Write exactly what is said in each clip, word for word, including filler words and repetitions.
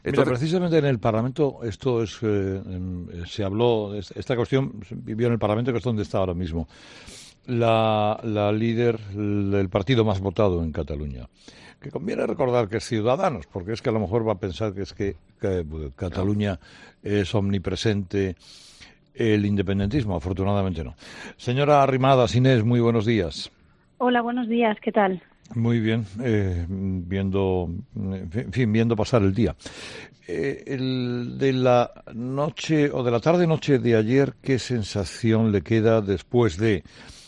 Mira, Entonces, precisamente en el Parlamento esto es, eh, em, se habló, es- esta cuestión se vivió en el Parlamento, que es donde está ahora mismo la, la líder del partido más votado en Cataluña. Que conviene recordar que es Ciudadanos, porque es que a lo mejor va a pensar que es que, que, bueno, no. Cataluña es omnipresente el independentismo. Afortunadamente no. Señora Arrimadas, Inés, muy buenos días. Hola, buenos días, ¿qué tal? Muy bien, eh, viendo, en fin, viendo pasar el día. Eh, el de la noche o de la tarde-noche de ayer, ¿qué sensación le queda después de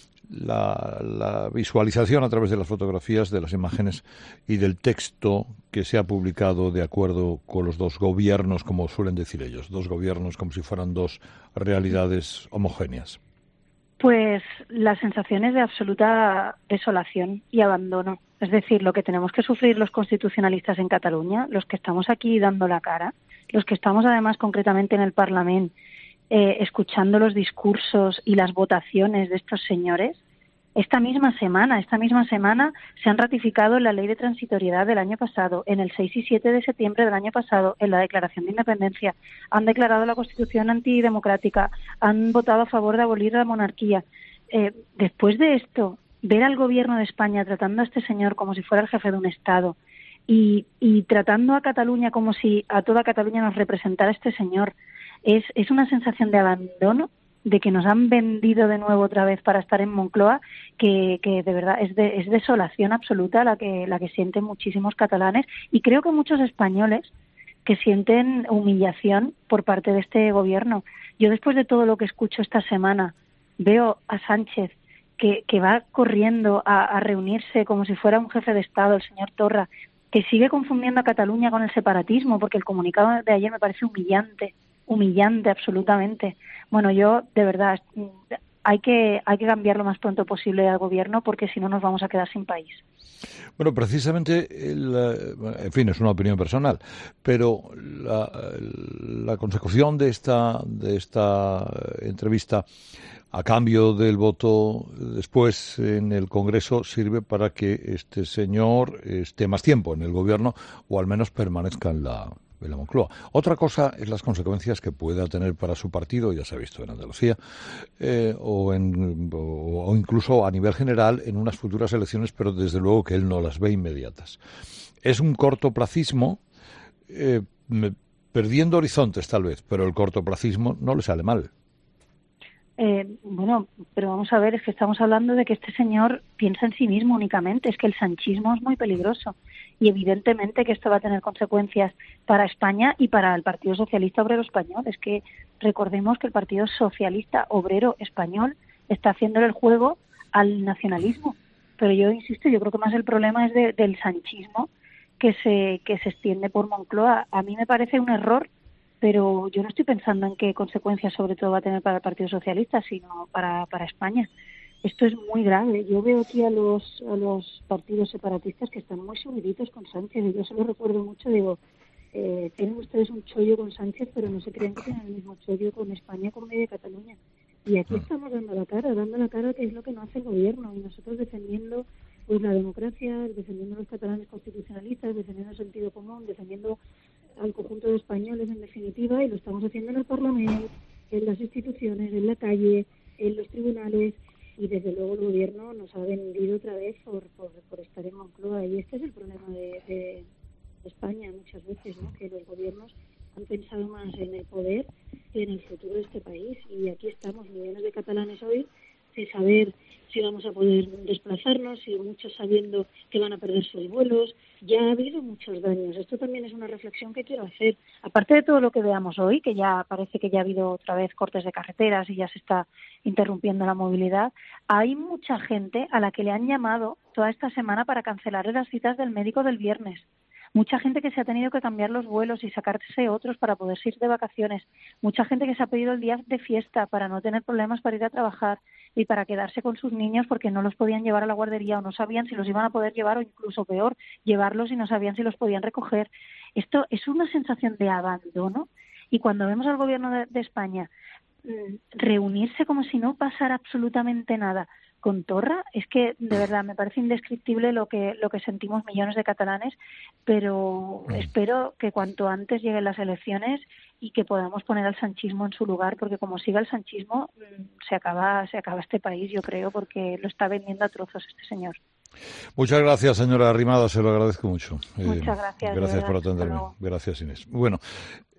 la, la visualización a través de las fotografías, de las imágenes y del texto que se ha publicado de acuerdo con los dos gobiernos, como suelen decir ellos, dos gobiernos como si fueran dos realidades homogéneas? Pues la sensación es de absoluta desolación y abandono. Es decir, lo que tenemos que sufrir los constitucionalistas en Cataluña, los que estamos aquí dando la cara, los que estamos además concretamente en el Parlamento eh, escuchando los discursos y las votaciones de estos señores. Esta misma semana, esta misma semana se han ratificado en la Ley de Transitoriedad del año pasado, en el seis y siete de septiembre del año pasado, en la Declaración de Independencia, han declarado la Constitución antidemocrática, han votado a favor de abolir la monarquía. Eh, después de esto, ver al Gobierno de España tratando a este señor como si fuera el jefe de un Estado y, y tratando a Cataluña como si a toda Cataluña nos representara este señor, es, es una sensación de abandono, de que nos han vendido de nuevo otra vez para estar en Moncloa, que, que de verdad es, de, es desolación absoluta la que, la que sienten muchísimos catalanes y creo que muchos españoles que sienten humillación por parte de este gobierno. Yo después de todo lo que escucho esta semana, veo a Sánchez que, que va corriendo a, a reunirse como si fuera un jefe de Estado, el señor Torra, que sigue confundiendo a Cataluña con el separatismo, porque el comunicado de ayer me parece humillante, humillante absolutamente. Bueno, yo, de verdad, hay que, hay que cambiar lo más pronto posible al gobierno porque si no nos vamos a quedar sin país. Bueno, precisamente, el, en fin, es una opinión personal, pero la, la consecución de esta, de esta entrevista a cambio del voto después en el Congreso sirve para que este señor esté más tiempo en el gobierno o al menos permanezca en la, en la Moncloa. Otra cosa es las consecuencias que pueda tener para su partido, ya se ha visto en Andalucía, eh, o, en, o, o incluso a nivel general en unas futuras elecciones, pero desde luego que él no las ve inmediatas. Es un cortoplacismo, eh, perdiendo horizontes tal vez, pero el cortoplacismo no le sale mal. Eh, bueno, pero vamos a ver, es que estamos hablando de que este señor piensa en sí mismo únicamente, es que el sanchismo es muy peligroso y evidentemente que esto va a tener consecuencias para España y para el Partido Socialista Obrero Español. Es que recordemos que el Partido Socialista Obrero Español está haciéndole el juego al nacionalismo, pero yo insisto, yo creo que más el problema es de, del sanchismo que se, que se extiende por Moncloa. A mí me parece un error, pero yo no estoy pensando en qué consecuencias sobre todo va a tener para el Partido Socialista, sino para, para España. Esto es muy grave. Yo veo aquí a los a los partidos separatistas que están muy subiditos con Sánchez, y yo se lo recuerdo mucho, digo, eh, tienen ustedes un chollo con Sánchez, pero no se crean que tienen el mismo chollo con España, con media Cataluña. Y aquí estamos dando la cara, dando la cara que es lo que no hace el gobierno, y nosotros defendiendo pues la democracia, defendiendo a los catalanes constitucionalistas, defendiendo el sentido común, defendiendo al conjunto de españoles en definitiva, y lo estamos haciendo en el Parlamento, en las instituciones, en la calle, en los tribunales, y desde luego el gobierno nos ha vendido otra vez por, por, por estar en Moncloa, y este es el problema de, de España muchas veces, ¿no? Que los gobiernos han pensado más en el poder que en el futuro de este país, y aquí estamos millones de catalanes hoy sin saber si vamos a poder desplazarnos, y muchos sabiendo que van a perder sus vuelos. Ya ha habido muchos daños. Esto también es una reflexión que quiero hacer. Aparte de todo lo que veamos hoy, que ya parece que ya ha habido otra vez cortes de carreteras y ya se está interrumpiendo la movilidad, hay mucha gente a la que le han llamado toda esta semana para cancelar las citas del médico del viernes. Mucha gente que se ha tenido que cambiar los vuelos y sacarse otros para poder ir de vacaciones. Mucha gente que se ha pedido el día de fiesta para no tener problemas para ir a trabajar y para quedarse con sus niños porque no los podían llevar a la guardería o no sabían si los iban a poder llevar, o incluso peor, llevarlos y no sabían si los podían recoger. Esto es una sensación de abandono, y cuando vemos al gobierno de, de España mmm, reunirse como si no pasara absolutamente nada con Torra. Es que, de verdad, me parece indescriptible lo que lo que sentimos millones de catalanes, pero mm. espero que cuanto antes lleguen las elecciones y que podamos poner al sanchismo en su lugar, porque como siga el sanchismo, se acaba, se acaba este país, yo creo, porque lo está vendiendo a trozos este señor. Muchas gracias, señora Arrimadas, se lo agradezco mucho. Muchas gracias. Eh, gracias por atenderme. Gracias, Inés. Bueno.